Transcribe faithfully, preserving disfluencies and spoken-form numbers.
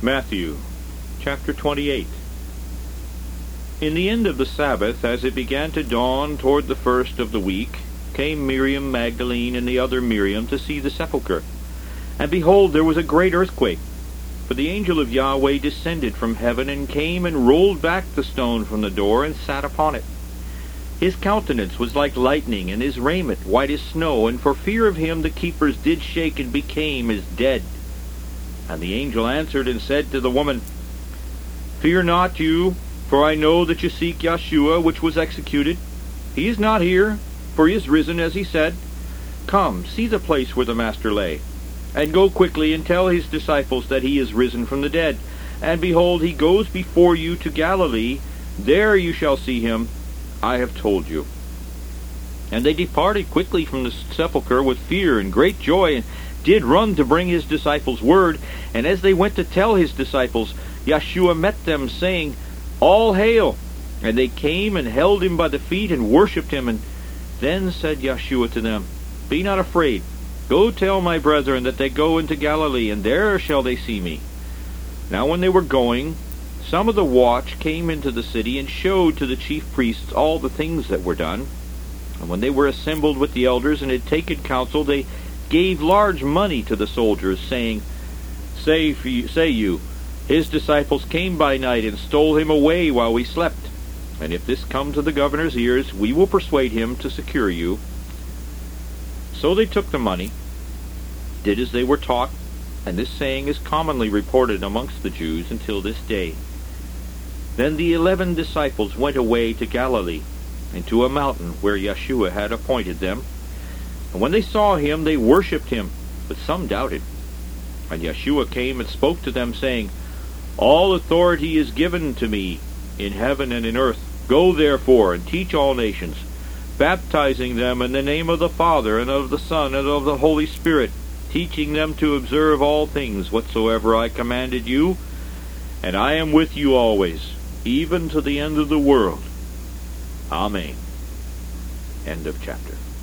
Matthew chapter twenty-eight. In the end of the Sabbath, as it began to dawn toward the first of the week, came Miriam Magdalene and the other Miriam to see the sepulchre. And behold, there was a great earthquake. For the angel of Yahweh descended from heaven, and came and rolled back the stone from the door, and sat upon it. His countenance was like lightning, and his raiment white as snow, and for fear of him the keepers did shake, and became as dead. And the angel answered and said to the woman, Fear not you, for I know that you seek Yeshua, which was executed. He is not here, for he is risen, as he said. Come, see the place where the Master lay, and go quickly and tell his disciples that he is risen from the dead. And behold, he goes before you to Galilee. There you shall see him. I have told you. And they departed quickly from the sepulchre with fear and great joy, and did run to bring his disciples word. And as they went to tell his disciples, Yeshua met them, saying, All hail! And they came and held him by the feet and worshipped him. And then said Yeshua to them, Be not afraid. Go tell my brethren that they go into Galilee, and there shall they see me. Now when they were going, some of the watch came into the city, and showed to the chief priests all the things that were done. And when they were assembled with the elders, and had taken counsel, they gave large money to the soldiers, saying, Say, say you, his disciples came by night, and stole him away while we slept. And if this come to the governor's ears, we will persuade him to secure you. So they took the money, did as they were taught, and this saying is commonly reported amongst the Jews until this day. Then the eleven disciples went away to Galilee, and to a mountain where Yeshua had appointed them. And when they saw him, they worshipped him, but some doubted. And Yeshua came and spoke to them, saying, All authority is given to me in heaven and in earth. Go therefore and teach all nations, baptizing them in the name of the Father, and of the Son, and of the Holy Spirit, teaching them to observe all things whatsoever I commanded you. And I am with you always, even to the end of the world. Amen. End of chapter.